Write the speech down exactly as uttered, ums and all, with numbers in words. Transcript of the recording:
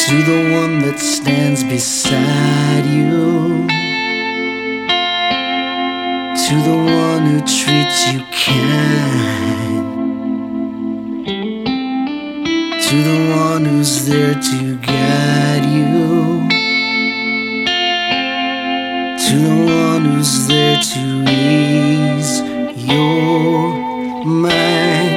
To the one that stands beside you, to the one who treats you kind, to the one who's there to guide you, to the one who's there to ease your mind.